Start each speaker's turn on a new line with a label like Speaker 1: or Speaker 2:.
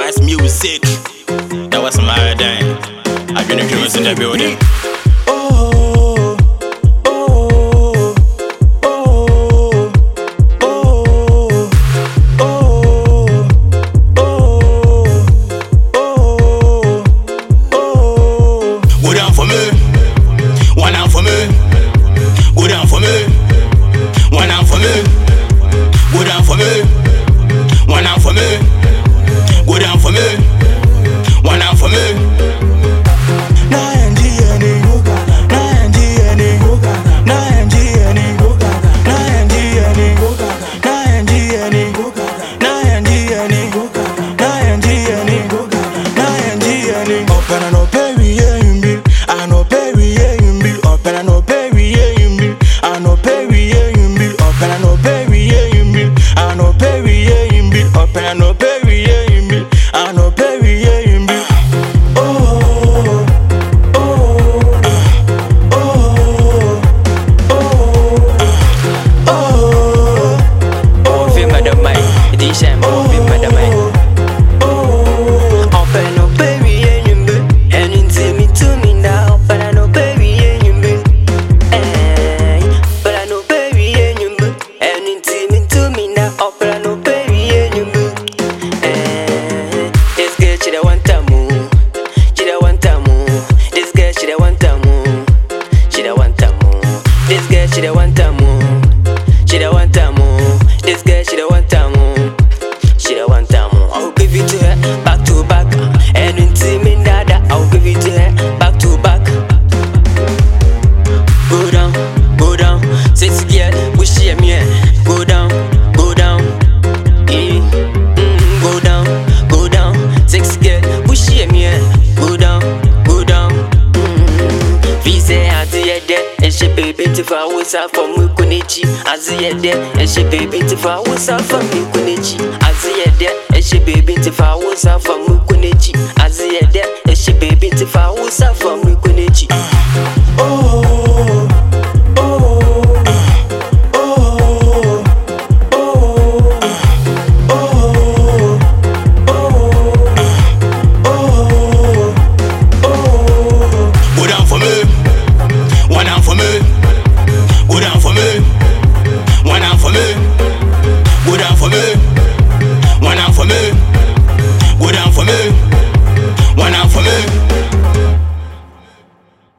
Speaker 1: Spice Music. That was my day. I've been a dreamers in the building.
Speaker 2: Oh, oh, oh, oh, oh, oh, oh.
Speaker 1: Go down for me, one arm for me. Go down for me, one arm for me. Go down for me, one arm for me. Go down for me, one arm for me.
Speaker 3: She don't want a move. She don't want a move. This girl, she don't want a move. She don't want a move. I'll give it to her back to back. And until me dada, I'll give it to her back to back. Go down, sexy girl, wish she a me. Go down, eh. Go down, sexy girl, wish she a me. Go down. Vise aziyede, she baby to for wusa for me kunichi. Aziyede, she baby to for wusa for me kunichi. Aziyede, she baby to for wusa for me kunichi. Aziyede, she baby to for wusa for me.